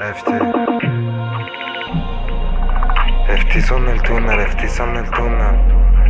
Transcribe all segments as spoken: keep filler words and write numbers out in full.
F T F T sono nel tunnel, F T sono nel tunnel.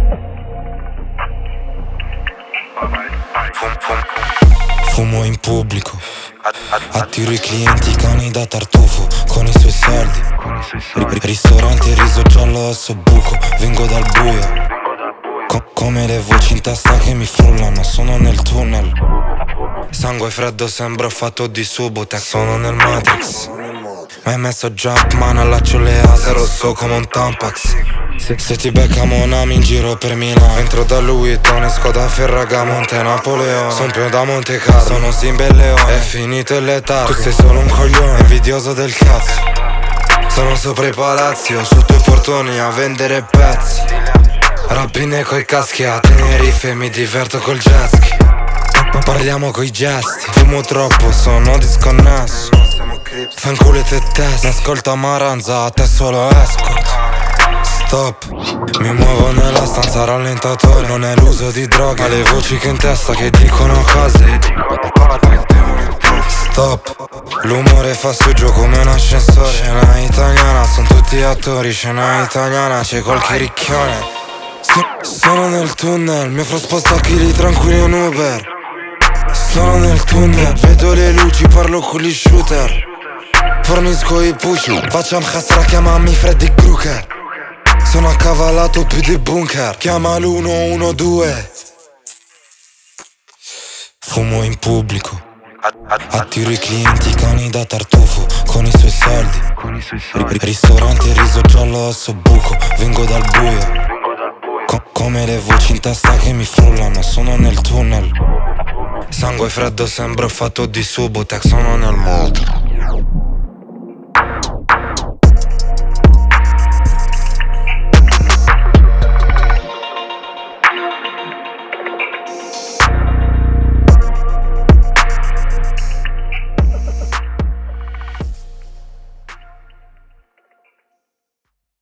Fum, fum. Fumo in pubblico, attiro i clienti, cani da tartufo, con i suoi soldi. R- ristorante, riso giallo, osso buco, vengo dal buio. Co- come le voci in testa che mi frullano, sono nel tunnel. Sangue freddo, sembra fatto di Subotex, sono nel Matrix. Mi hai messo Jumpman, allaccio le ase, rosso come un Tampax. Se, se ti becca Monami in giro per Milano, entro da Louis Vuitton, esco da Ferragamonte, Napoleone. Son più da Monte Carlo, sono Simbelleone. È finito il letargo, tu sei solo un coglione, invidioso del cazzo. Sono sopra i palazzi, o sotto i portoni a vendere pezzi. Rapine coi caschi a Tenerife, mi diverto col jet ski. Parliamo coi gesti, fumo troppo, sono disconnesso. Fanculo te testi, ascolta Maranza, a te solo escort. Stop, mi muovo nella stanza rallentatore, non è l'uso di droga, ma le voci che in testa che dicono cose. Stop, l'umore fa sugio come un ascensore. Scena italiana, sono tutti attori, scena italiana, c'è qualche ricchione. So- sono nel tunnel, mio fro sposta chili tranquilli in Uber. Sono nel tunnel, vedo le luci, parlo con gli shooter. Fornisco i pushi, facciam khasra, chiamami Freddy Krueger. Sono accavalato più di bunker, chiama l'uno uno due. Fumo in pubblico, attiro i clienti, cani da tartufo, con i suoi soldi. R- ristorante, riso giallo, osso buco, vengo dal buio. Co- come le voci in testa che mi frullano, sono nel tunnel. Sangue freddo, sembro fatto di Subotex, sono nel mood.